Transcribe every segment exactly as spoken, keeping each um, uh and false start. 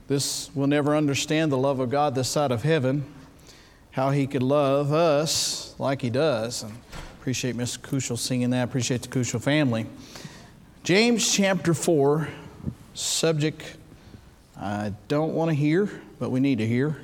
This will never understand the love of God this side of heaven, how He could love us like He does. And appreciate Miss Kushel singing that. Appreciate the Kushel family. James chapter four, subject I don't want to hear, but we need to hear.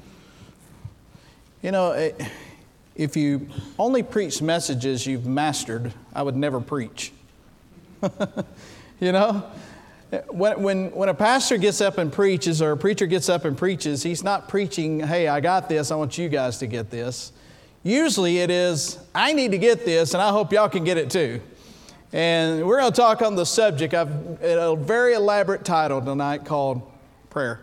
You know, if you only preach messages you've mastered, I would never preach. You know? When, when, when a pastor gets up and preaches, or a preacher gets up and preaches, he's not preaching, hey, I got this, I want you guys to get this. Usually it is, I need to get this, and I hope y'all can get it too. And we're going to talk on the subject. I've a very elaborate title tonight called Prayer.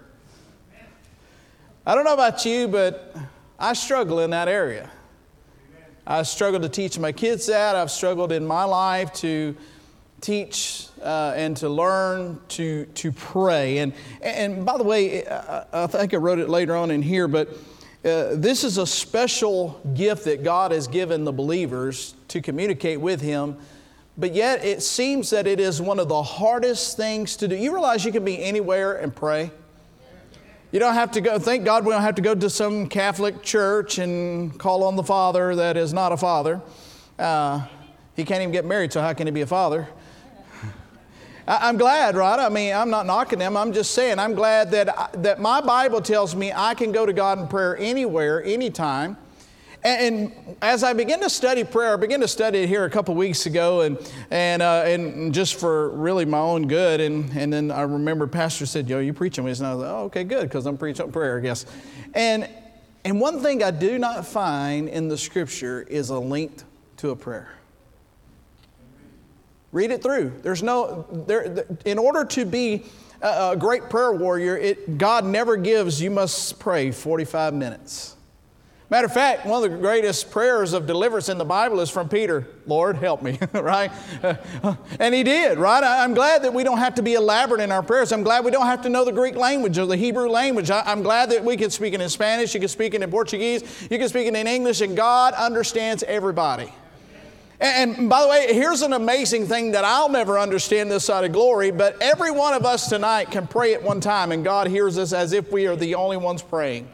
I don't know about you, but I struggle in that area. I struggle to teach my kids that. I've struggled in my life to teach uh, and to learn to to pray. And and by the way, I, I think I wrote it later on in here, but uh, this is a special gift that God has given the believers to communicate with Him. But yet it seems that it is one of the hardest things to do. You realize you can be anywhere and pray? You don't have to go, thank God we don't have to go to some Catholic church and call on the Father that is not a father. Uh, he can't even get married, so how can he be a father? I'm glad, right? I mean, I'm not knocking them. I'm just saying I'm glad that, I, that my Bible tells me I can go to God in prayer anywhere, anytime. And, and as I begin to study prayer, I began to study it here a couple weeks ago, and and uh, and just for really my own good. And, and then I remember Pastor said, yo, you preaching with us? And I was like, oh, okay, good, because I'm preaching prayer, I guess. And, and one thing I do not find in the Scripture is a link to a prayer. Read it through. There's no, there. In order to be a, a great prayer warrior, it, God never gives, you must pray forty-five minutes. Matter of fact, one of the greatest prayers of deliverance in the Bible is from Peter. Lord, help me, right? And he did, right? I'm glad that we don't have to be elaborate in our prayers. I'm glad we don't have to know the Greek language or the Hebrew language. I'm glad that we can speak it in Spanish, you can speak it in Portuguese, you can speak it in English, and God understands everybody. And by the way, here's an amazing thing that I'll never understand this side of glory, but every one of us tonight can pray at one time, and God hears us as if we are the only ones praying.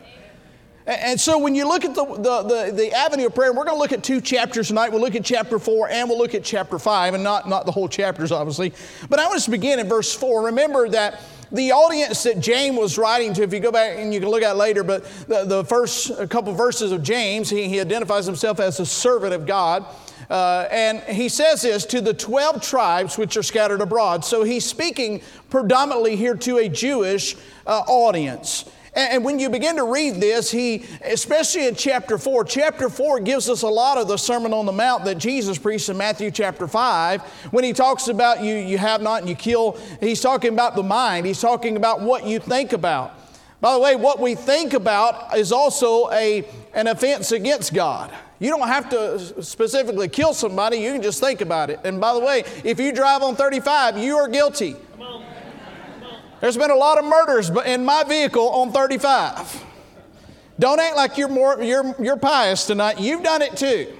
And so when you look at the, the, the, the avenue of prayer, we're going to look at two chapters tonight. We'll look at chapter four and we'll look at chapter five, and not, not the whole chapters, obviously. But I want us to begin in verse four. Remember that the audience that James was writing to, if you go back and you can look at it later, but the, the first couple verses of James, he, he identifies himself as a servant of God. Uh, and he says this to the twelve tribes which are scattered abroad. So he's speaking predominantly here to a Jewish uh, audience. And when you begin to read this, he, especially in chapter four, chapter four gives us a lot of the Sermon on the Mount that Jesus preached in Matthew chapter five. When he talks about you, you have not and you kill, he's talking about the mind. He's talking about what you think about. By the way, what we think about is also a, an offense against God. You don't have to specifically kill somebody, you can just think about it. And by the way, if you drive on thirty-five, you are guilty. Come on. There's been a lot of murders in my vehicle on thirty-five. Don't act like you're more you're you're pious tonight. You've done it too.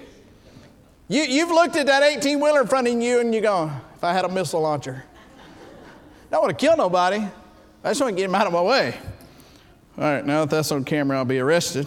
You you've looked at that eighteen-wheeler in front of you and you're going, if I had a missile launcher. I don't want to kill nobody. I just want to get him out of my way. All right, now that that's on camera, I'll be arrested.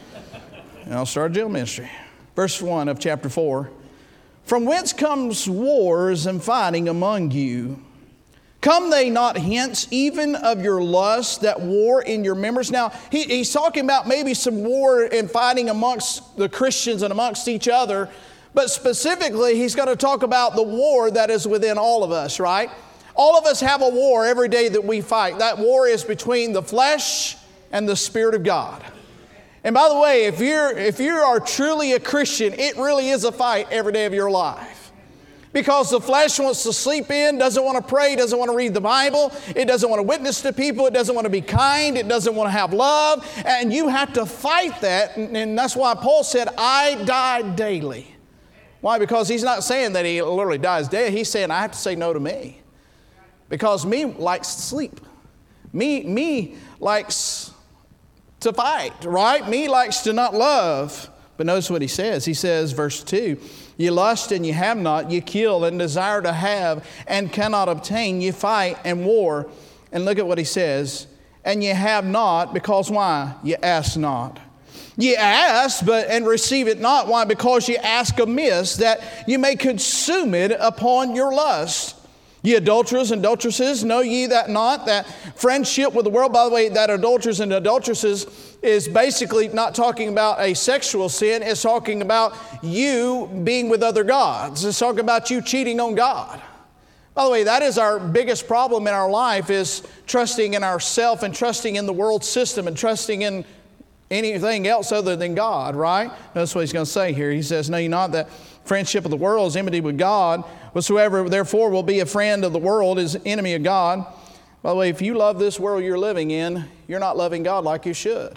And I'll start jail ministry. Verse one of chapter four. From whence comes wars and fighting among you? Come they not hence, even of your lust that war in your members? Now, he, he's talking about maybe some war and fighting amongst the Christians and amongst each other. But specifically, he's going to talk about the war that is within all of us, right? All of us have a war every day that we fight. That war is between the flesh and the Spirit of God. And by the way, if you're if you are truly a Christian, it really is a fight every day of your life. Because the flesh wants to sleep in, doesn't want to pray, doesn't want to read the Bible, it doesn't want to witness to people, it doesn't want to be kind, it doesn't want to have love, and you have to fight that, and, and that's why Paul said, I die daily. Why? Because he's not saying that he literally dies daily, he's saying I have to say no to me. Because me likes to sleep. Me, me likes to fight, right? Me likes to not love. But notice what he says. He says, verse two, you lust and you have not, you kill and desire to have and cannot obtain, you fight and war. And look at what he says, and ye have not, because why? Ye ask not. Ye ask, but and receive it not. Why? Because ye ask amiss, that ye may consume it upon your lust. Ye adulterers and adulteresses, know ye that not, that friendship with the world, by the way, that adulterers and adulteresses is basically not talking about a sexual sin. It's talking about you being with other gods. It's talking about you cheating on God. By the way, that is our biggest problem in our life, is trusting in ourselves and trusting in the world system and trusting in anything else other than God, right? That's what he's going to say here. He says, know ye not that friendship of the world is enmity with God? Whatsoever therefore will be a friend of the world is enemy of God. By the way, if you love this world you're living in, you're not loving God like you should.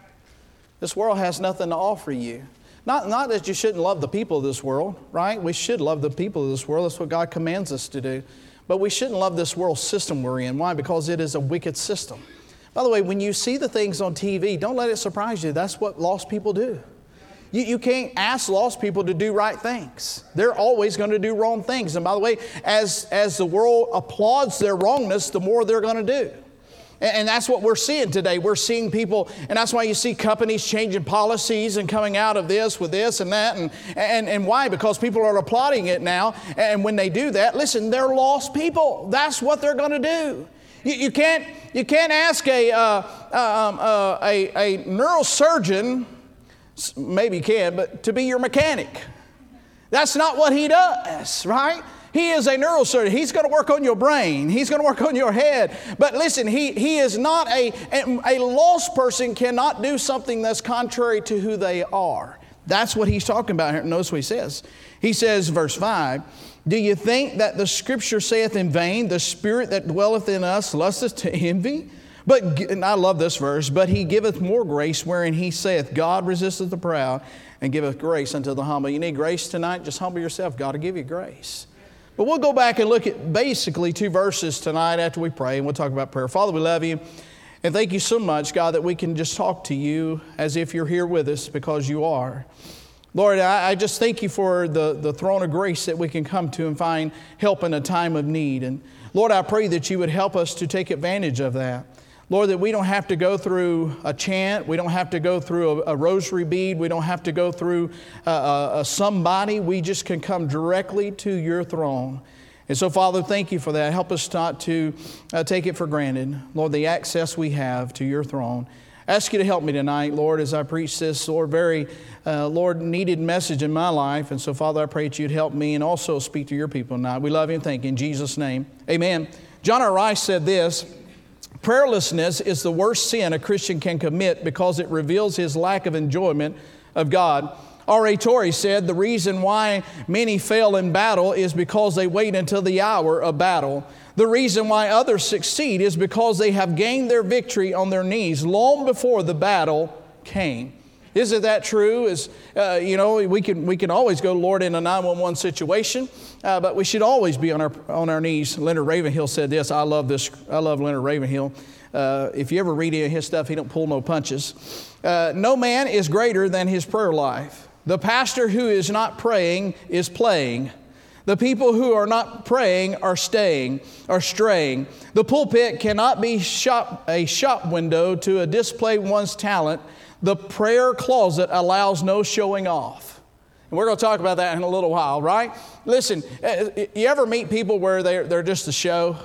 This world has nothing to offer you. Not, not that you shouldn't love the people of this world, right? We should love the people of this world. That's what God commands us to do. But we shouldn't love this world system we're in. Why? Because it is a wicked system. By the way, when you see the things on T V, don't let it surprise you. That's what lost people do. You, you can't ask lost people to do right things. They're always going to do wrong things. And by the way, as, as the world applauds their wrongness, the more they're going to do. And, and that's what we're seeing today. We're seeing people, and that's why you see companies changing policies and coming out of this with this and that. And, and, and why? Because people are applauding it now. And when they do that, listen, they're lost people. That's what they're going to do. You, you can't, you can't ask a, uh, um, uh, a, a neurosurgeon, maybe you can, but to be your mechanic. That's not what he does, right? He is a neurosurgeon. He's going to work on your brain. He's going to work on your head. But listen, he, he is not a, a lost person cannot do something that's contrary to who they are. That's what he's talking about here. Notice what he says. He says, verse five, do you think that the Scripture saith in vain, the Spirit that dwelleth in us lusteth to envy? But, and I love this verse, but he giveth more grace, wherein he saith, God resisteth the proud and giveth grace unto the humble. You need grace tonight? Just humble yourself. God will give you grace. But we'll go back and look at basically two verses tonight after we pray, and we'll talk about prayer. Father, we love you, and thank you so much, God, that we can just talk to you as if you're here with us, because you are. Lord, I, I just thank you for the, the throne of grace that we can come to and find help in a time of need. And Lord, I pray that you would help us to take advantage of that. Lord, that we don't have to go through a chant. We don't have to go through a, a rosary bead. We don't have to go through a, a, a somebody. We just can come directly to your throne. And so, Father, thank you for that. Help us not to uh, take it for granted. Lord, the access we have to your throne. I ask you to help me tonight, Lord, as I preach this, Lord, very, uh, Lord, needed message in my life. And so, Father, I pray that you'd help me and also speak to your people tonight. We love you and thank you. In Jesus' name, amen. John R. Rice said this, prayerlessness is the worst sin a Christian can commit because it reveals his lack of enjoyment of God. R A Torrey said the reason why many fail in battle is because they wait until the hour of battle. The reason why others succeed is because they have gained their victory on their knees long before the battle came. Isn't that true? Is uh, you know, we can we can always go to Lord in a nine one one situation, uh, but we should always be on our on our knees. Leonard Ravenhill said this. I love this. I love Leonard Ravenhill. Uh, if you ever read any of his stuff, he don't pull no punches. Uh, no man is greater than his prayer life. The pastor who is not praying is playing. The people who are not praying are staying, are straying. The pulpit cannot be shop, a shop window to a display one's talent. The prayer closet allows no showing off. And we're going to talk about that in a little while, right? Listen, you ever meet people where they're, they're just a show?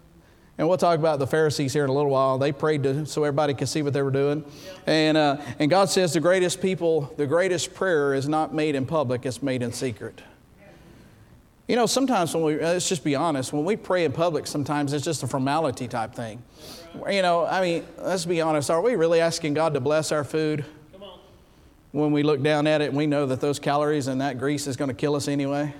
And we'll talk about the Pharisees here in a little while. They prayed to, so everybody could see what they were doing. And, uh, and God says the greatest people, the greatest prayer is not made in public, it's made in secret. You know, sometimes when we, let's just be honest, when we pray in public, sometimes it's just a formality type thing. You know, I mean, let's be honest, are we really asking God to bless our food? Come on. When we look down at it and we know that those calories and that grease is going to kill us anyway?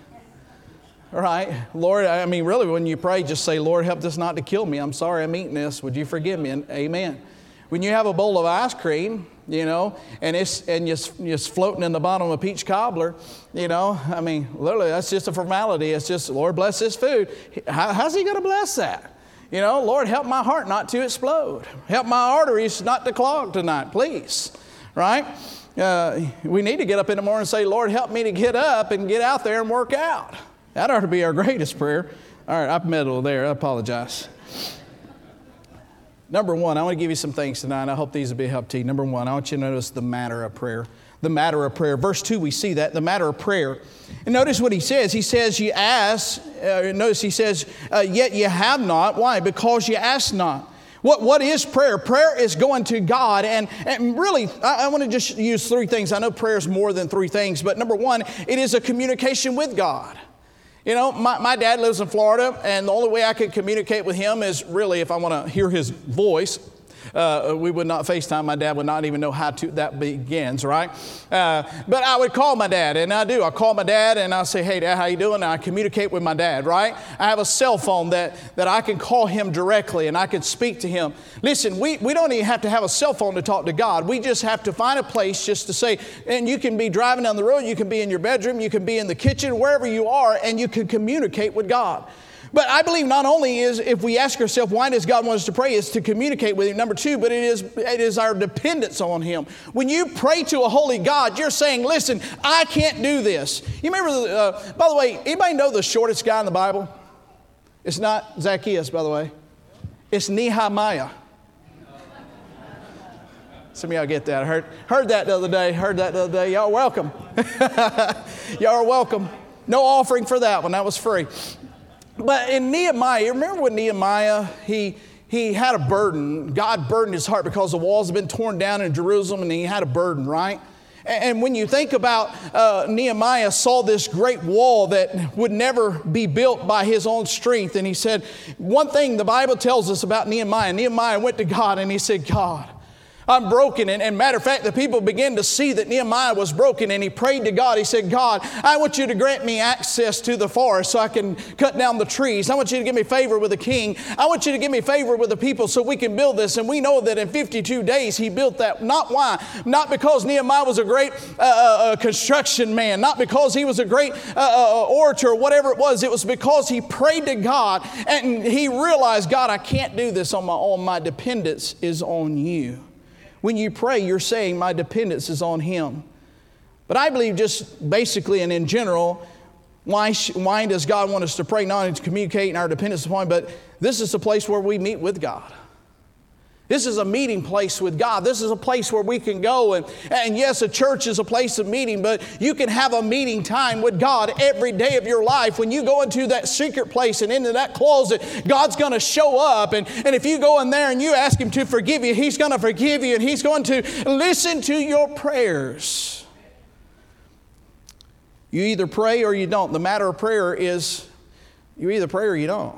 Right? Lord, I mean, really, when you pray, just say, Lord, help this not to kill me. I'm sorry I'm eating this. Would you forgive me? And amen. When you have a bowl of ice cream, you know, and it's and you're, you're floating in the bottom of a peach cobbler, you know, I mean, literally, that's just a formality. It's just, Lord, bless this food. How, how's he going to bless that? You know, Lord, help my heart not to explode. Help my arteries not to clog tonight, please. Right? Uh, we need to get up in the morning and say, Lord, help me to get up and get out there and work out. That ought to be our greatest prayer. All right, I've meddled there. I apologize. Number one, I want to give you some things tonight. I hope these will be a help to you. Number one, I want you to notice the matter of prayer. The matter of prayer. Verse two, we see that, the matter of prayer. And notice what he says. He says, you ask, uh, notice he says, uh, yet you have not. Why? Because you ask not. What, what is prayer? Prayer is going to God. And, and really, I, I want to just use three things. I know prayer is more than three things. But number one, it is a communication with God. You know, my, my dad lives in Florida, and the only way I could communicate with him is really if I want to hear his voice. Uh, we would not FaceTime. My dad would not even know how to that begins, right? Uh, but I would call my dad, and I do. I call my dad, and I say, hey, Dad, how you doing? And I communicate with my dad, right? I have a cell phone that, that I can call him directly, and I can speak to him. Listen, we, we don't even have to have a cell phone to talk to God. We just have to find a place just to say, and you can be driving down the road, you can be in your bedroom, you can be in the kitchen, wherever you are, and you can communicate with God. But I believe not only is, if we ask ourselves, why does God want us to pray, is to communicate with Him. Number two, but it is, it is our dependence on Him. When you pray to a holy God, you're saying, listen, I can't do this. You remember, uh, by the way, anybody know the shortest guy in the Bible? It's not Zacchaeus, by the way. It's Nehemiah. Some of y'all get that. I heard, heard that the other day. Heard that the other day. Y'all are welcome. Y'all are welcome. No offering for that one. That was free. But in Nehemiah, you remember when Nehemiah, he, he had a burden. God burdened his heart because the walls had been torn down in Jerusalem, and he had a burden, right? And, and when you think about uh, Nehemiah saw this great wall that would never be built by his own strength. And he said, one thing the Bible tells us about Nehemiah, Nehemiah went to God and he said, God, I'm broken. And, and matter of fact, the people began to see that Nehemiah was broken, and he prayed to God. He said, God, I want you to grant me access to the forest so I can cut down the trees. I want you to give me favor with the king. I want you to give me favor with the people so we can build this. And we know that in fifty-two days he built that. Not why? Not because Nehemiah was a great uh, uh, construction man. Not because he was a great uh, uh, orator, whatever it was. It was because he prayed to God and he realized, God, I can't do this on my own. My dependence is on you. When you pray, you're saying my dependence is on Him. But I believe just basically and in general, why, why does God want us to pray? Not only to communicate our dependence upon Him, but this is the place where we meet with God. This is a meeting place with God. This is a place where we can go. And, and yes, a church is a place of meeting, but you can have a meeting time with God every day of your life. When you go into that secret place and into that closet, God's going to show up. And, and if you go in there and you ask Him to forgive you, He's going to forgive you, and He's going to listen to your prayers. You either pray or you don't. The matter of prayer is you either pray or you don't.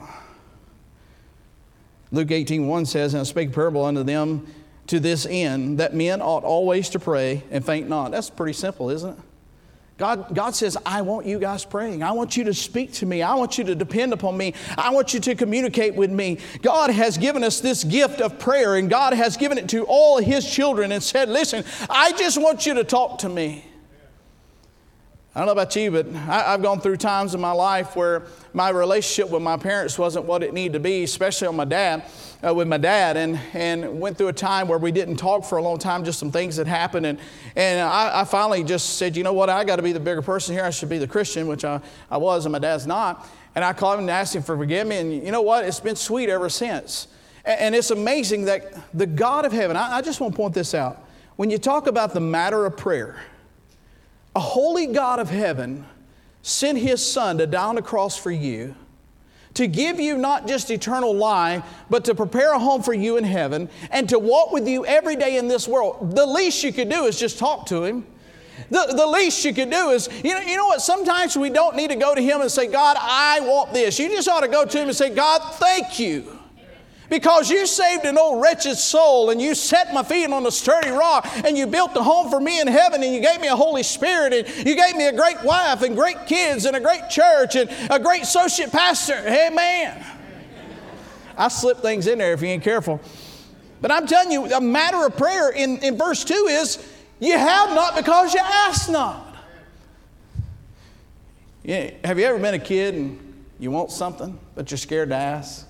Luke eighteen one says, and I spake a parable unto them to this end, that men ought always to pray and faint not. That's pretty simple, isn't it? God, God says, I want you guys praying. I want you to speak to me. I want you to depend upon me. I want you to communicate with me. God has given us this gift of prayer, and God has given it to all His children and said, listen, I just want you to talk to me. I don't know about you, but I, I've gone through times in my life where my relationship with my parents wasn't what it needed to be, especially on my dad, uh, with my dad, and, and went through a time where we didn't talk for a long time, just some things that happened. And, and I, I finally just said, you know what, I got to be the bigger person here. I should be the Christian, which I, I was, and my dad's not. And I called him and asked him for forgive me. And you know what, it's been sweet ever since. And, and it's amazing that the God of heaven, I, I just want to point this out. When you talk about the matter of prayer, a holy God of heaven sent His Son to die on the cross for you, to give you not just eternal life, but to prepare a home for you in heaven, and to walk with you every day in this world. The least you could do is just talk to Him. The, the least you could do is, you know, you know what? Sometimes we don't need to go to Him and say, God, I want this. You just ought to go to Him and say, God, thank you. Because you saved an old wretched soul, and you set my feet on a sturdy rock, and you built a home for me in heaven, and you gave me a Holy Spirit, and you gave me a great wife and great kids and a great church and a great associate pastor. Amen. I slip things in there if you ain't careful. But I'm telling you, the matter of prayer in, in verse two is, you have not because you ask not. Yeah, have you ever been a kid and you want something, but you're scared to ask?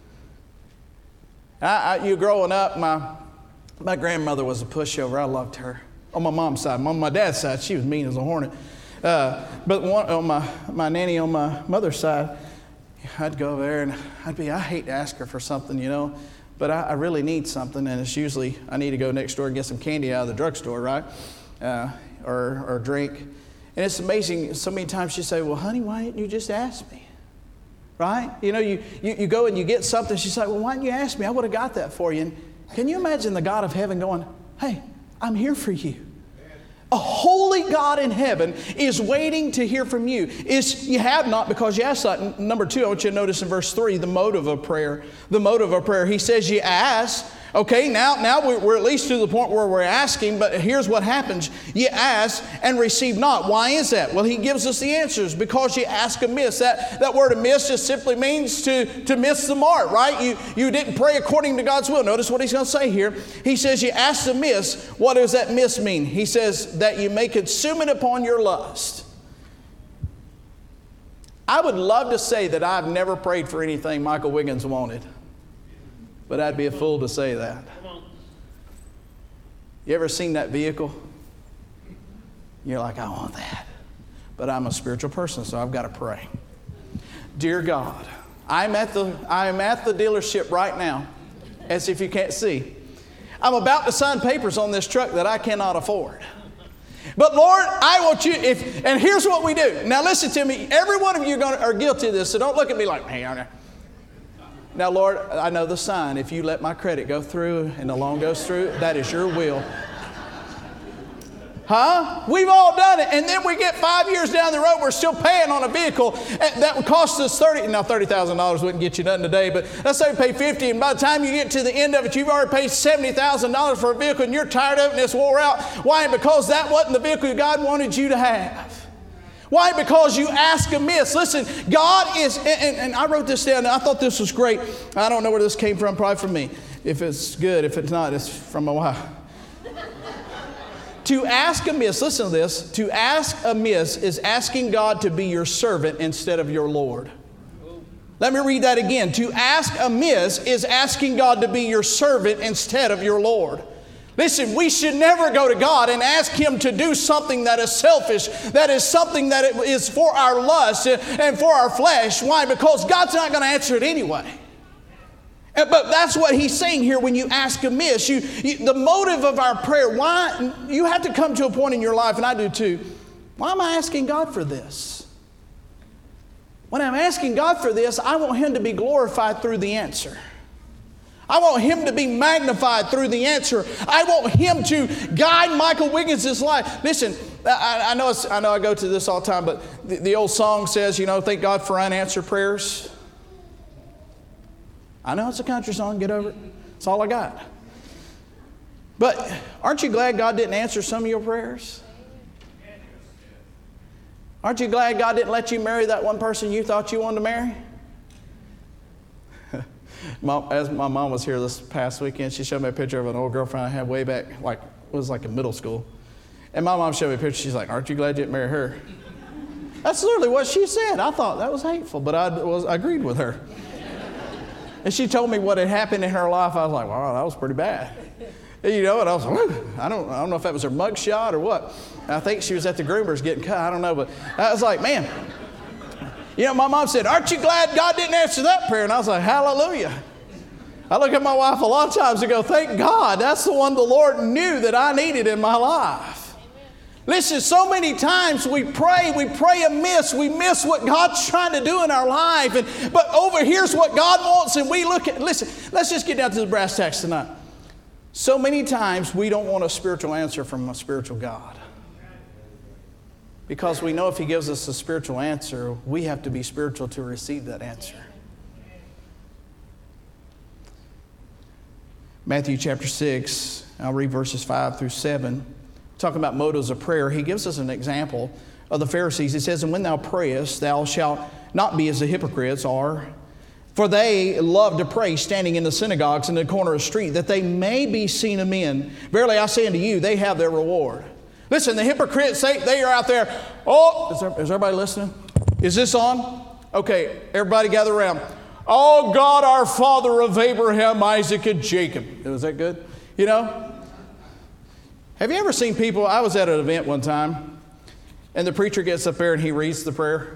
I, I, you growing up, my my grandmother was a pushover. I loved her. On my mom's side. On my dad's side, she was mean as a hornet. Uh, but one, on my, my nanny on my mother's side, I'd go over there and I'd be, I hate to ask her for something, you know. but I, I really need something, and it's usually I need to go next door and get some candy out of the drugstore, right? Uh, or, or drink. And it's amazing, so many times she say, well, honey, why didn't you just ask me? Right? You know, you, you, you go and you get something. She's like, well, why didn't you ask me? I would have got that for you. And can you imagine the God of heaven going, hey, I'm here for you. A holy God in heaven is waiting to hear from you. Is you have not because you ask not. Number two, I want you to notice in verse three, the motive of prayer. The motive of prayer. He says you ask. Okay, now, now we're at least to the point where we're asking, but here's what happens. You ask and receive not. Why is that? Well, he gives us the answers. Because you ask amiss. That, that word amiss just simply means to, to miss the mark, right? You, you didn't pray according to God's will. Notice what he's going to say here. He says you ask amiss. What does that miss mean? He says that you may consume it upon your lust. I would love to say that I've never prayed for anything Michael Wiggins wanted. But I'd be a fool to say that. You ever seen that vehicle? You're like, I want that. But I'm a spiritual person, so I've got to pray. Dear God, I'm at the, I'm at the dealership right now, as if you can't see. I'm about to sign papers on this truck that I cannot afford. But Lord, I want you, if, and here's what we do. Now listen to me. Every one of you are, gonna, are guilty of this, so don't look at me like, hey, aren't I? Now, Lord, I know the sign. If you let my credit go through and the loan goes through, that is your will. Huh? We've all done it. And then we get five years down the road, we're still paying on a vehicle that would cost us thirty. Now, thirty thousand dollars wouldn't get you nothing today, but let's say we pay fifty. And by the time you get to the end of it, you've already paid seventy thousand dollars for a vehicle and you're tired of it and it's wore out. Why? Because that wasn't the vehicle God wanted you to have. Why? Because you ask amiss. Listen, God is, and, and, and I wrote this down, and I thought this was great. I don't know where this came from, probably from me. If it's good, if it's not, it's from my wife. To ask amiss, listen to this, to ask amiss is asking God to be your servant instead of your Lord. Let me read that again. To ask amiss is asking God to be your servant instead of your Lord. Listen, we should never go to God and ask Him to do something that is selfish, that is something that is for our lust and for our flesh. Why? Because God's not going to answer it anyway. But that's what He's saying here when you ask amiss. You, you, the motive of our prayer, why, you have to come to a point in your life, and I do too, why am I asking God for this? When I'm asking God for this, I want Him to be glorified through the answer. I want Him to be magnified through the answer. I want Him to guide Michael Wiggins' life. Listen, I, I, know it's, I know I go to this all the time, but the, the old song says, you know, thank God for unanswered prayers. I know it's a country song, get over it. That's all I got. But aren't you glad God didn't answer some of your prayers? Aren't you glad God didn't let you marry that one person you thought you wanted to marry? Mom, as my mom was here this past weekend, she showed me a picture of an old girlfriend I had way back, like it was like in middle school. And my mom showed me a picture. She's like, aren't you glad you didn't marry her? That's literally what she said. I thought that was hateful, but I, was, I agreed with her. And she told me what had happened in her life. I was like, wow, that was pretty bad. And, you know, and I was like, I don't, I don't know if that was her mug shot or what. And I think she was at the groomers getting cut. I don't know, but I was like, man. You know, my mom said, aren't you glad God didn't answer that prayer? And I was like, hallelujah. I look at my wife a lot of times and go, thank God, that's the one the Lord knew that I needed in my life. Amen. Listen, so many times we pray, we pray amiss, we miss what God's trying to do in our life. And, but over here's what God wants, and we look at, listen, let's just get down to the brass tacks tonight. So many times we don't want a spiritual answer from a spiritual God. Because we know if He gives us a spiritual answer, we have to be spiritual to receive that answer. Matthew chapter six, I'll read verses five through seven. Talking about motives of prayer, He gives us an example of the Pharisees. It says, and when thou prayest, thou shalt not be as the hypocrites are, for they love to pray standing in the synagogues in the corner of the street, that they may be seen of men. Verily I say unto you, they have their reward. Listen, the hypocrites, they, they are out there. Oh, is, there, is everybody listening? Is this on? Okay, everybody gather around. Oh, God, our Father of Abraham, Isaac, and Jacob. Was that good? You know? Have you ever seen people? I was at an event one time, and the preacher gets up there and he reads the prayer.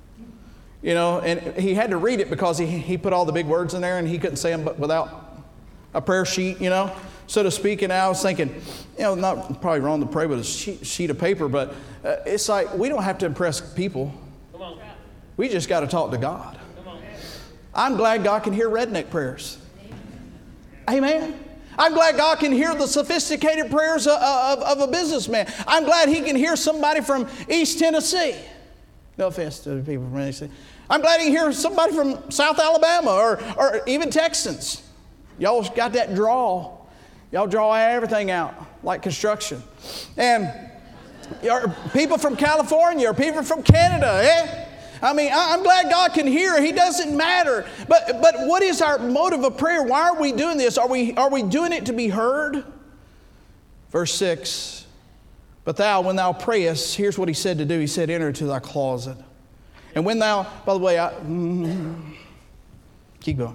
You know, and he had to read it because he, he put all the big words in there and he couldn't say them without a prayer sheet, you know, so to speak. And I was thinking, you know, not probably wrong to pray with a sheet, sheet of paper, but uh, it's like we don't have to impress people. Come on. We just got to talk to God. Come on. I'm glad God can hear redneck prayers. Amen. I'm glad God can hear the sophisticated prayers of, of, of a businessman. I'm glad He can hear somebody from East Tennessee. No offense to the people from Tennessee. I'm glad He can hear somebody from South Alabama or, or even Texans. Y'all got that draw. Y'all draw everything out like construction. And people from California or people from Canada, eh? I mean, I'm glad God can hear. He doesn't matter. But but what is our motive of prayer? Why are we doing this? Are we are we doing it to be heard? Verse six. But thou, when thou prayest, here's what he said to do. He said, enter into thy closet. And when thou, by the way, I, mm, keep going.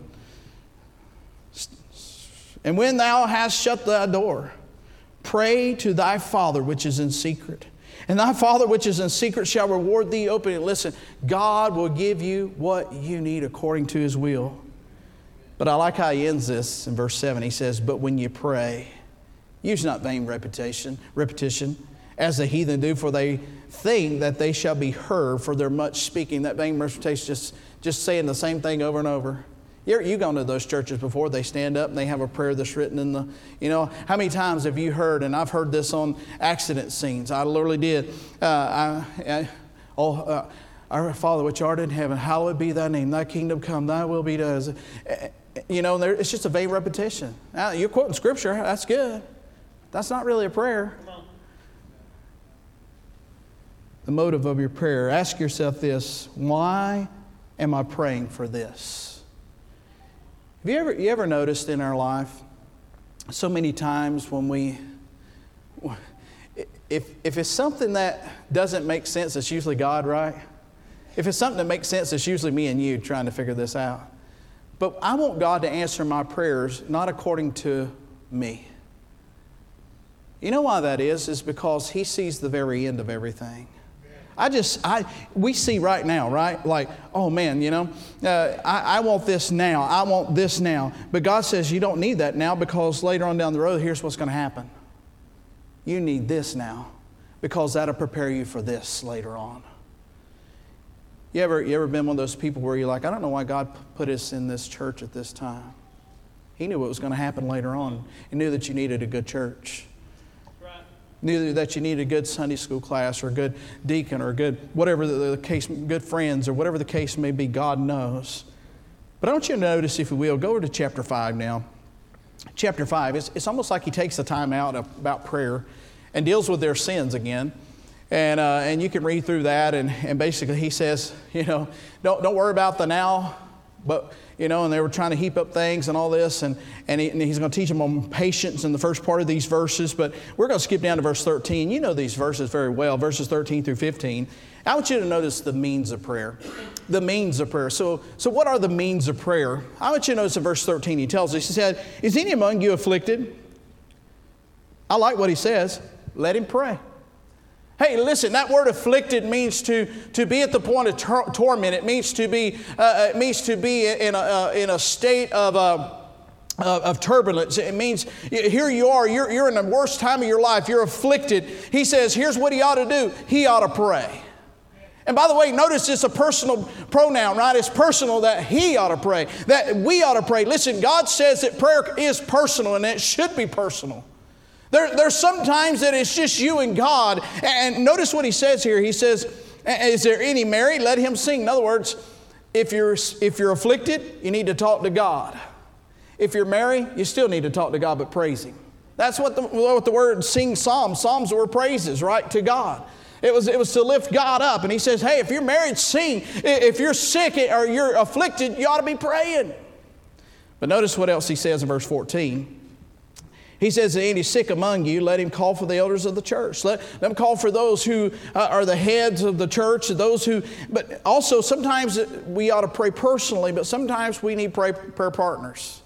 And when thou hast shut thy door, pray to thy Father which is in secret. And thy Father which is in secret shall reward thee openly. Listen, God will give you what you need according to His will. But I like how he ends this in verse seven. He says, but when you pray, use not vain repetition, repetition, as the heathen do, for they think that they shall be heard for their much speaking. That vain repetition, just, just saying the same thing over and over. You're, you've gone to those churches before. They stand up and they have a prayer that's written in the, you know, how many times have you heard, and I've heard this on accident scenes. I literally did. Uh, I, I, oh, uh, our Father which art in heaven, hallowed be thy name. Thy kingdom come, thy will be done. You know, there, it's just a vain repetition. Now, you're quoting scripture. That's good. That's not really a prayer. The motive of your prayer. Ask yourself this: why am I praying for this? Have you ever, you ever noticed in our life, so many times when we, if, if it's something that doesn't make sense, it's usually God, right? If it's something that makes sense, it's usually me and you trying to figure this out. But I want God to answer my prayers not according to me. You know why that is? Is because He sees the very end of everything. I just, I, we see right now, right? Like, oh man, you know, uh, I, I want this now. I want this now. But God says you don't need that now, because later on down the road, here's what's going to happen. You need this now, because that'll prepare you for this later on. You ever, you ever been one of those people where you're like, I don't know why God put us in this church at this time. He knew what was going to happen later on. He knew that you needed a good church. Knew that you needed a good Sunday school class or a good deacon or a good, whatever the, the case, good friends or whatever the case may be. God knows. But I want you to notice, if you will, go over to chapter five now. Chapter five, it's, it's almost like he takes the time out about prayer and deals with their sins again. And uh, and you can read through that, and, and basically he says, you know, don't don't worry about the now, but, you know, and they were trying to heap up things and all this, and, and, he, and he's going to teach them on patience in the first part of these verses. But we're going to skip down to verse thirteen. You know these verses very well, verses thirteen through fifteen. I want you to notice the means of prayer. The means of prayer. So, so what are the means of prayer? I want you to notice in verse thirteen, he tells us, he said, is any among you afflicted? I like what he says. Let him pray. Hey, listen, that word afflicted means to, to be at the point of tor- torment. It means to be, uh, it means to be in a, uh, in a state of, uh, of turbulence. It means here you are, you're, you're in the worst time of your life. You're afflicted. He says, here's what he ought to do. He ought to pray. And by the way, notice it's a personal pronoun, right? It's personal that he ought to pray, that we ought to pray. Listen, God says that prayer is personal, and it should be personal. There, there's sometimes that it's just you and God. And notice what he says here. He says, is there any married? Let him sing. In other words, if you're, if you're afflicted, you need to talk to God. If you're married, you still need to talk to God, but praise Him. That's what the, what the word sing psalms. Psalms were praises, right, to God. It was, it was to lift God up. And he says, hey, if you're married, sing. If you're sick or you're afflicted, you ought to be praying. But notice what else he says in verse fourteen. He says, if any sick among you, let him call for the elders of the church. Let them call for those who uh, are the heads of the church, those who, but also sometimes we ought to pray personally, but sometimes we need pray, prayer partners.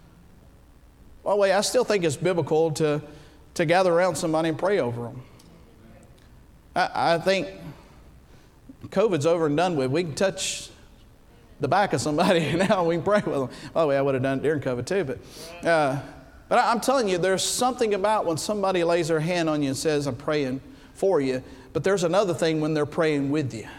Well, wait, I still think it's biblical to, to gather around somebody and pray over them. I, I think COVID's over and done with. We can touch the back of somebody, and now we can pray with them. By the way, I would have done it during COVID too, but uh, but I'm telling you, there's something about when somebody lays their hand on you and says, I'm praying for you, but there's another thing when they're praying with you.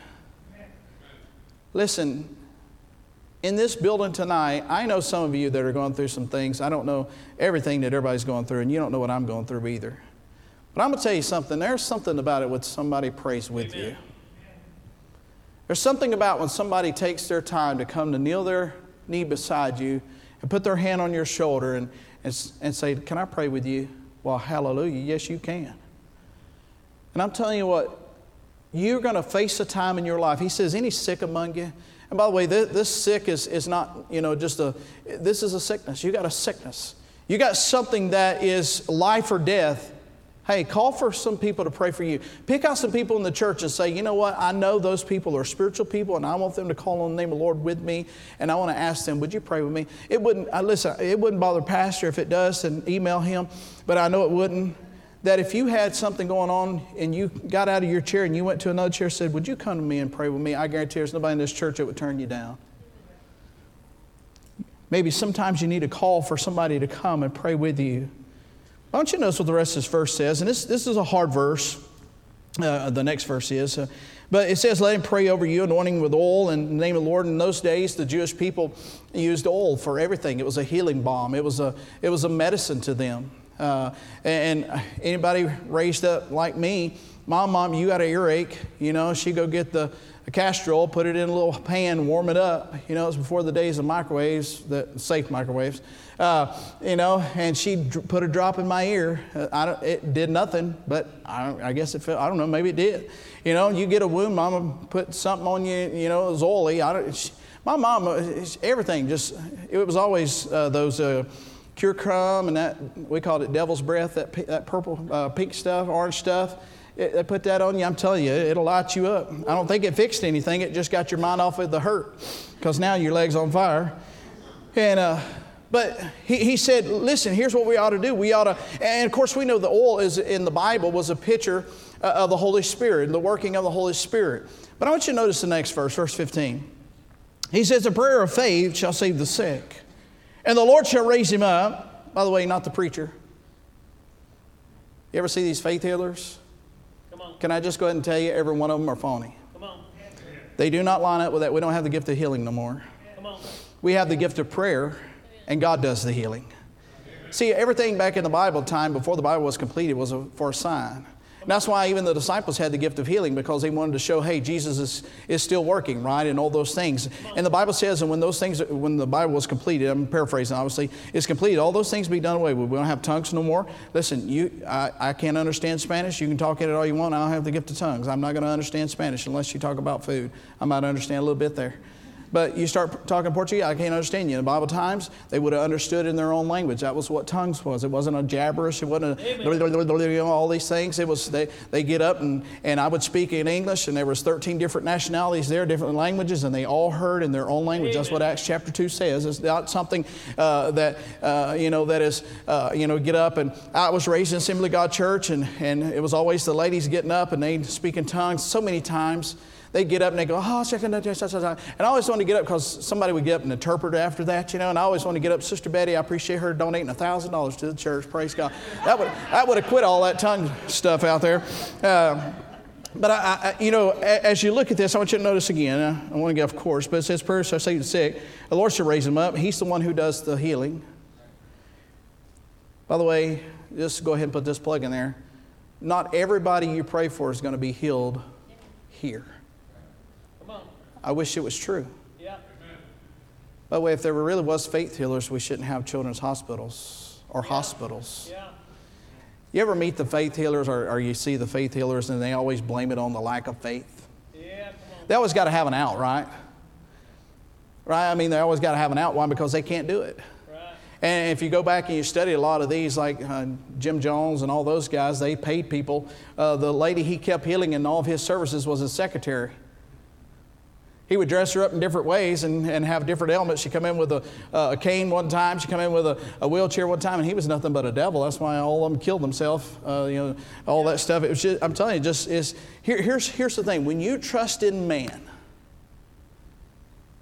Listen, in this building tonight, I know some of you that are going through some things. I don't know everything that everybody's going through, and you don't know what I'm going through either. But I'm going to tell you something. There's something about it when somebody prays with Amen. You. There's something about when somebody takes their time to come to kneel their knee beside you and put their hand on your shoulder and, and, and say, can I pray with you? Well, hallelujah, yes, you can. And I'm telling you what, you're going to face a time in your life. He says, any sick among you? And by the way, this, this sick is, is not, you know, just a, this is a sickness. You got a sickness. You got something that is life or death. Hey, call for some people to pray for you. Pick out some people in the church and say, you know what, I know those people are spiritual people, and I want them to call on the name of the Lord with me, and I want to ask them, would you pray with me? It wouldn't, I, listen, it wouldn't bother Pastor if it does, and email him, but I know it wouldn't. That if you had something going on and you got out of your chair and you went to another chair and said, would you come to me and pray with me? I guarantee there's nobody in this church that would turn you down. Maybe sometimes you need a call for somebody to come and pray with you. Why don't you notice what the rest of this verse says? And this, this is a hard verse. Uh, the next verse is. Uh, but it says, let him pray over you, anointing with oil in the name of the Lord. In those days, the Jewish people used oil for everything. It was a healing balm. It was a, it was a medicine to them. Uh, and anybody raised up like me, my mom, you got an earache, you know, she'd go get the a castor oil, put it in a little pan, warm it up. You know, it was before the days of microwaves, the safe microwaves. Uh, you know, and she'd put a drop in my ear. Uh, I don't, it did nothing, but I, I guess it felt, I don't know, maybe it did. You know, you get a wound, Mama put something on you, you know, it was oily. I don't, she, my mom, everything just, it was always uh, those uh, Cure Crumb and that, we called it Devil's Breath, that, that purple, uh, pink stuff, orange stuff. It, they put that on you, I'm telling you, it'll light you up. I don't think it fixed anything. It just got your mind off of the hurt, because now your leg's on fire. And, uh, But he, he said, listen, here's what we ought to do. We ought to, and of course we know the oil is in the Bible was a picture uh, of the Holy Spirit and the working of the Holy Spirit. But I want you to notice the next verse, verse fifteen. He says, the prayer of faith shall save the sick, and the Lord shall raise him up. By the way, not the preacher. You ever see these faith healers? Come on. Can I just go ahead and tell you, every one of them are phony. Come on. They do not line up with that. We don't have the gift of healing no more. Come on. We have the gift of prayer. And God does the healing. See, everything back in the Bible time before the Bible was completed was a, for a sign. And that's why even the disciples had the gift of healing, because they wanted to show, hey, Jesus is, is still working, right? And all those things. And the Bible says, and when those things, when the Bible was completed, I'm paraphrasing obviously, is completed, all those things be done away with. We don't have tongues no more. Listen, you, I, I can't understand Spanish. You can talk in it all you want. I don't have the gift of tongues. I'm not going to understand Spanish unless you talk about food. I might understand a little bit there. But you start talking Portuguese, I can't understand you. In the Bible times, they would have understood in their own language. That was what tongues was. It wasn't a jabberish. It wasn't a, you know, all these things. It was they, they get up and, and I would speak in English, and there was thirteen different nationalities there, different languages, and they all heard in their own language. Amen. That's what Acts chapter two says. It's not something uh, that, uh, you know, that is, uh, you know, get up. And I was raised in Assembly of God Church, and, and it was always the ladies getting up, and they'd speak in tongues so many times. They'd get up and they'd go, oh, and I always wanted to get up because somebody would get up and interpret after that, you know, and I always wanted to get up. Sister Betty, I appreciate her donating one thousand dollars to the church. Praise God. That would that would have quit all that tongue stuff out there. Uh, but, I, I, you know, as you look at this, I want you to notice again, I want to get off course, but it says, prayer shall save the sick. The Lord shall raise him up. He's the one who does the healing. By the way, just go ahead and put this plug in there. Not everybody you pray for is going to be healed here. I wish it was true. Yeah. By the way, if there really was faith healers, we shouldn't have children's hospitals or yeah. hospitals. Yeah. You ever meet the faith healers, or, or you see the faith healers and they always blame it on the lack of faith? Yeah. They always got to have an out, right? Right? I mean, they always got to have an out. Why? Because they can't do it. Right. And if you go back and you study a lot of these, like uh, Jim Jones and all those guys, they paid people. Uh, the lady he kept healing in all of his services was his secretary. He would dress her up in different ways and, and have different ailments. She'd come in with a, uh, a cane one time. She'd come in with a, a wheelchair one time, and he was nothing but a devil. That's why all of them killed themselves, uh, you know, all that stuff. It was just, I'm telling you, just is here, here's, here's the thing. When you trust in man,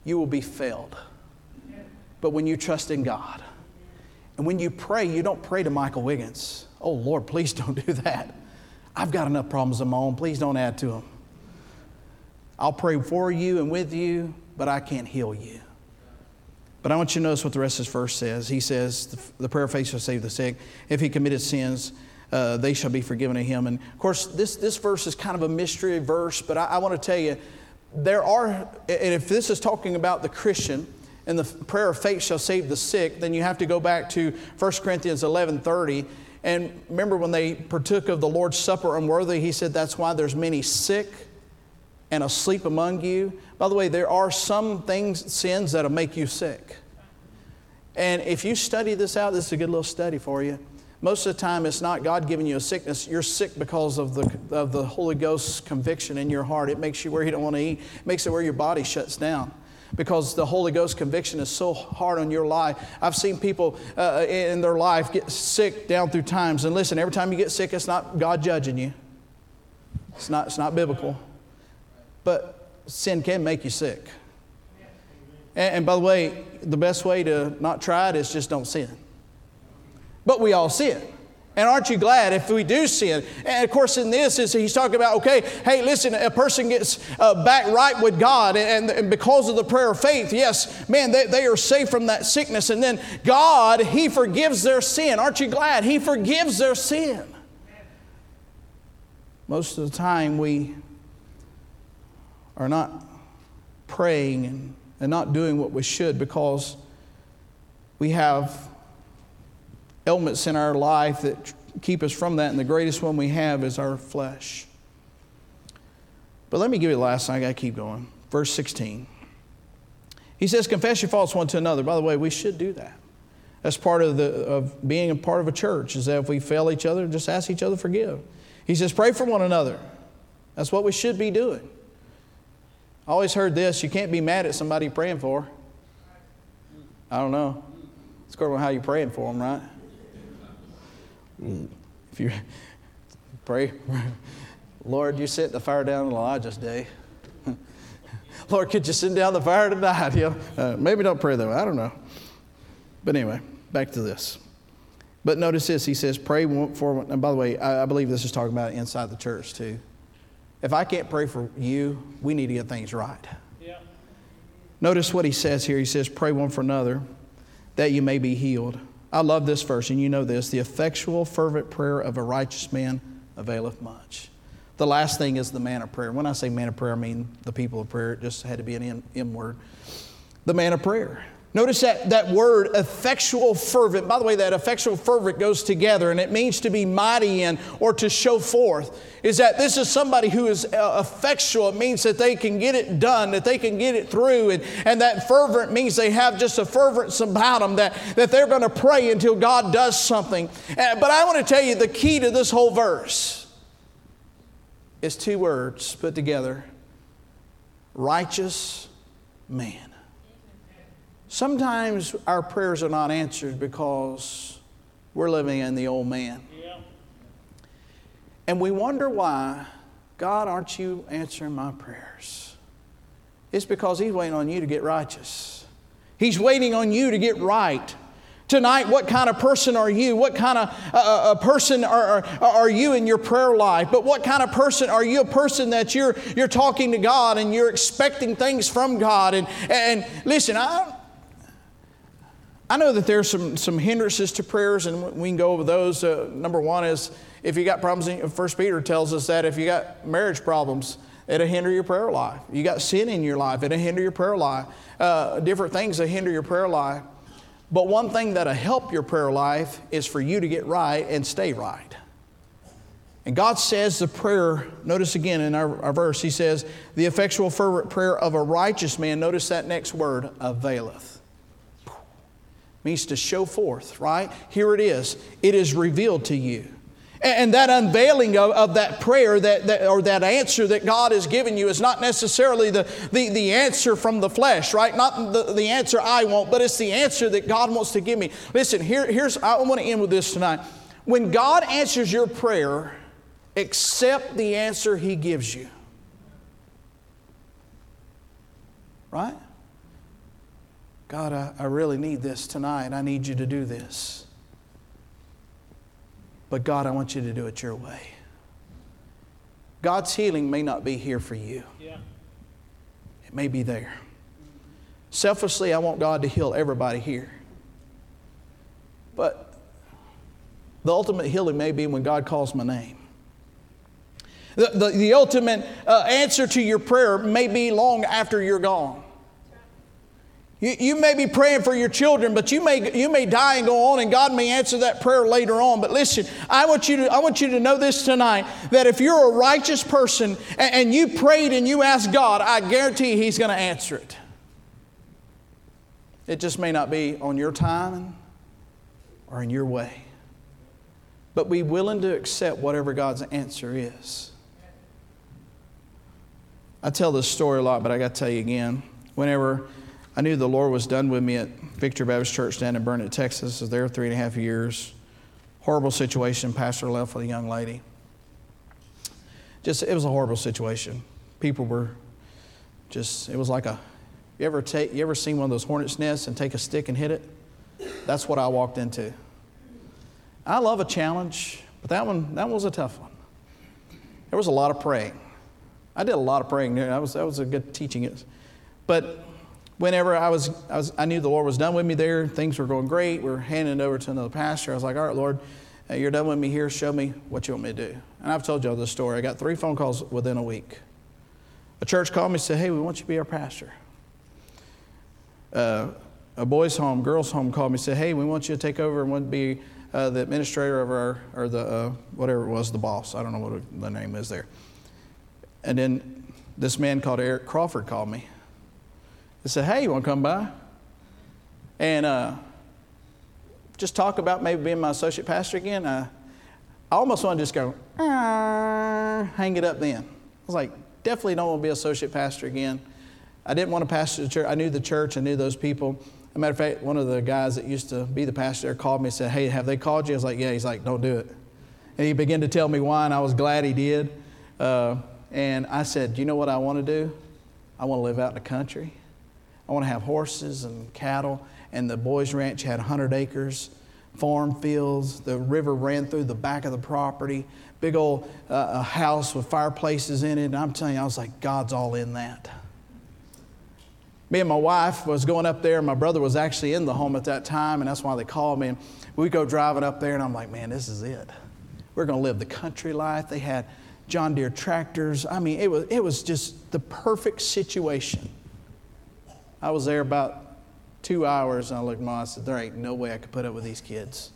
you will be failed. But when you trust in God, and when you pray, you don't pray to Michael Wiggins. Oh, Lord, please don't do that. I've got enough problems of my own. Please don't add to them. I'll pray for you and with you, but I can't heal you. But I want you to notice what the rest of this verse says. He says, the prayer of faith shall save the sick. If he committed sins, uh, they shall be forgiven of him. And of course, this, this verse is kind of a mystery verse, but I, I want to tell you, there are, and if this is talking about the Christian, and the prayer of faith shall save the sick, then you have to go back to First Corinthians eleven thirty. And remember when they partook of the Lord's Supper unworthy, he said that's why there's many sick and asleep among you. By the way, there are some things, sins that'll make you sick. And if you study this out, this is a good little study for you. Most of the time, it's not God giving you a sickness. You're sick because of the, of the Holy Ghost's conviction in your heart. It makes you where you don't want to eat. It makes it where your body shuts down. Because the Holy Ghost conviction is so hard on your life. I've seen people uh, in their life get sick down through times. And listen, every time you get sick, it's not God judging you. It's not, it's not biblical. But sin can make you sick. And, and by the way, the best way to not try it is just don't sin. But we all sin. And aren't you glad if we do sin? And of course in this is he's talking about, okay, hey, listen, a person gets uh, back right with God. And, and because of the prayer of faith, yes, man, they, they are safe from that sickness. And then God, He forgives their sin. Aren't you glad? He forgives their sin. Most of the time we are not praying and, and not doing what we should because we have elements in our life that keep us from that, and the greatest one we have is our flesh. But let me give you the last thing. I got to keep going. Verse sixteen. He says, confess your faults one to another. By the way, we should do that. That's part of the of being a part of a church, is that if we fail each other, just ask each other to forgive. He says, pray for one another. That's what we should be doing. I always heard this, you can't be mad at somebody you're praying for. I don't know. It's according to how you're praying for them, right? If you pray, Lord, you sent the fire down on Elijah's day. Lord, could you send down the fire tonight? You know, uh, maybe don't pray that way. I don't know. But anyway, back to this. But notice this. He says, pray for, and by the way, I, I believe this is talking about inside the church too. If I can't pray for you, we need to get things right. Yeah. Notice what he says here. He says, pray one for another that you may be healed. I love this verse, and you know this. The effectual, fervent prayer of a righteous man availeth much. The last thing is the man of prayer. When I say man of prayer, I mean the people of prayer. It just had to be an M, M word. The man of prayer. Notice that, that word, effectual, fervent. By the way, that effectual, fervent goes together, and it means to be mighty in or to show forth. Is that this is somebody who is uh, effectual. It means that they can get it done, that they can get it through. And, and that fervent means they have just a fervence about them, that, that they're going to pray until God does something. Uh, but I want to tell you the key to this whole verse is two words put together. Righteous man. Sometimes our prayers are not answered because we're living in the old man. Yeah. And we wonder why, God, aren't you answering my prayers? It's because He's waiting on you to get righteous. He's waiting on you to get right. Tonight, what kind of person are you? What kind of uh, a person are, are, are you in your prayer life? But what kind of person are you? A person that you're, you're talking to God and you're expecting things from God. And, and listen, I I know that there's some, some hindrances to prayers, and we can go over those. Uh, number one is if you got problems, in, First Peter tells us that if you got marriage problems, it'll hinder your prayer life. You got sin in your life, it'll hinder your prayer life. Uh, different things that hinder your prayer life. But one thing that'll help your prayer life is for you to get right and stay right. And God says the prayer, notice again in our, our verse, He says, the effectual fervent prayer of a righteous man, notice that next word, availeth. Means to show forth, right? Here it is. It is revealed to you. And that unveiling of, of that prayer that, that or that answer that God has given you is not necessarily the, the, the answer from the flesh, right? Not the, the answer I want, but it's the answer that God wants to give me. Listen, here, here's I want to end with this tonight. When God answers your prayer, accept the answer He gives you. Right? God, I, I really need this tonight. I need you to do this. But God, I want you to do it your way. God's healing may not be here for you. Yeah. It may be there. Selfishly, I want God to heal everybody here. But the ultimate healing may be when God calls my name. The, the, the ultimate uh, answer to your prayer may be long after you're gone. You, you may be praying for your children, but you may, you may die and go on, and God may answer that prayer later on. But listen, I want you to, I want you to know this tonight, that if you're a righteous person and, and you prayed and you asked God, I guarantee He's going to answer it. It just may not be on your time or in your way. But be willing to accept whatever God's answer is. I tell this story a lot, but I got to tell you again. Whenever I knew the Lord was done with me at Victory Baptist Church down in Burnet, Texas, I was there three and a half years. Horrible situation. Pastor left with a young lady. Just, it was a horrible situation. People were just, it was like a, you ever take, you ever seen one of those hornet's nests and take a stick and hit it? That's what I walked into. I love a challenge, but that one, that one was a tough one. There was a lot of praying. I did a lot of praying there. That was, that was a good teaching. But whenever I was, I was, I knew the Lord was done with me there. Things were going great. We were handing it over to another pastor. I was like, all right, Lord, uh, you're done with me here. Show me what you want me to do. And I've told y'all this story. I got three phone calls within a week. A church called me and said, hey, we want you to be our pastor. Uh, a boys' home, girls' home called me and said, hey, we want you to take over and want to be uh, the administrator of our, or the, uh, whatever it was, the boss. I don't know what the name is there. And then this man called Eric Crawford called me. He said, hey, you want to come by? And uh, just talk about maybe being my associate pastor again. Uh, I almost want to just go, ah, hang it up then. I was like, definitely don't want to be associate pastor again. I didn't want to pastor the church. I knew the church. I knew those people. As a matter of fact, one of the guys that used to be the pastor there called me and said, hey, have they called you? I was like, yeah. He's like, don't do it. And he began to tell me why, and I was glad he did. Uh, and I said, do you know what I want to do? I want to live out in the country. I want to have horses and cattle. And the boys' ranch had one hundred acres, farm fields. The river ran through the back of the property. Big old uh, a house with fireplaces in it. And I'm telling you, I was like, God's all in that. Me and my wife was going up there. My brother was actually in the home at that time, and that's why they called me. And we go driving up there, and I'm like, man, this is it. We're going to live the country life. They had John Deere tractors. I mean, it was it was just the perfect situation. I was there about two hours, and I looked at Mom and said, there ain't no way I could put up with these kids.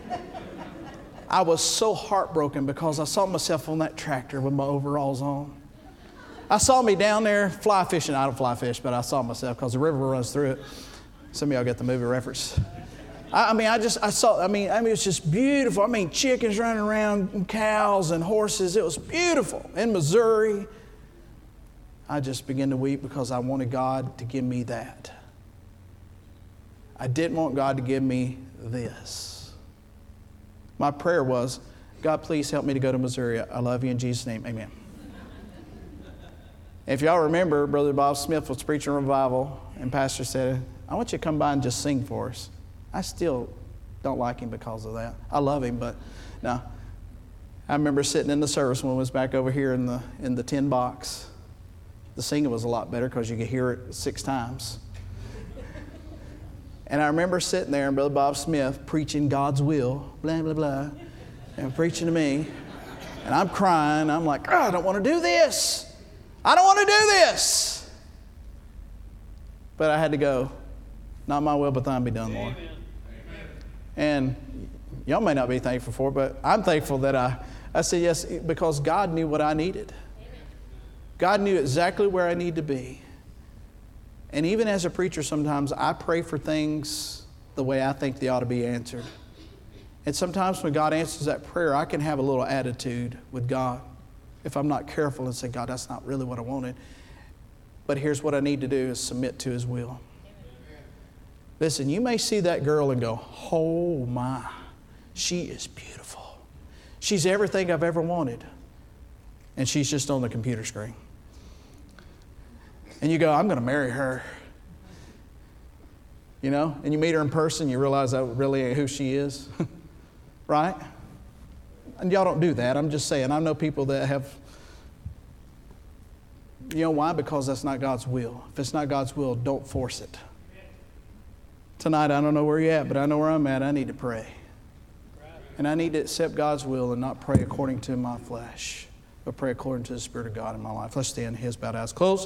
I was so heartbroken because I saw myself on that tractor with my overalls on. I saw me down there fly fishing. I don't fly fish, but I saw myself because the river runs through it. Some of y'all get the movie reference. I, I mean, I just, I saw, I mean, I mean, it was just beautiful. I mean, chickens running around, and cows and horses. It was beautiful. In Missouri, I just began to weep because I wanted God to give me that. I didn't want God to give me this. My prayer was, God, please help me to go to Missouri. I love you in Jesus' name. Amen. If y'all remember, Brother Bob Smith was preaching revival, and Pastor said, I want you to come by and just sing for us. I still don't like him because of that. I love him, but no. I remember sitting in the service when I was back over here in the in the tin box. The singing was a lot better because you could hear it six times. And I remember sitting there and Brother Bob Smith preaching God's will, blah, blah, blah, and preaching to me. And I'm crying. I'm like, oh, I don't want to do this. I don't want to do this. But I had to go, not my will, but thine be done, Lord. Amen. And y'all may not be thankful for it, but I'm thankful that I, I said yes because God knew what I needed. Amen. God knew exactly where I need to be. And even as a preacher, sometimes I pray for things the way I think they ought to be answered. And sometimes when God answers that prayer, I can have a little attitude with God if I'm not careful and say, God, that's not really what I wanted. But here's what I need to do is submit to His will. Amen. Listen, you may see that girl and go, oh my, she is beautiful. She's everything I've ever wanted. And she's just on the computer screen. And you go, I'm going to marry her. You know, and you meet her in person, you realize that really ain't who she is. Right? And y'all don't do that. I'm just saying, I know people that have, you know why? Because that's not God's will. If it's not God's will, don't force it. Tonight, I don't know where you're at, but I know where I'm at. I need to pray. And I need to accept God's will and not pray according to my flesh, but pray according to the Spirit of God in my life. Let's stand, heads bowed, eyes closed.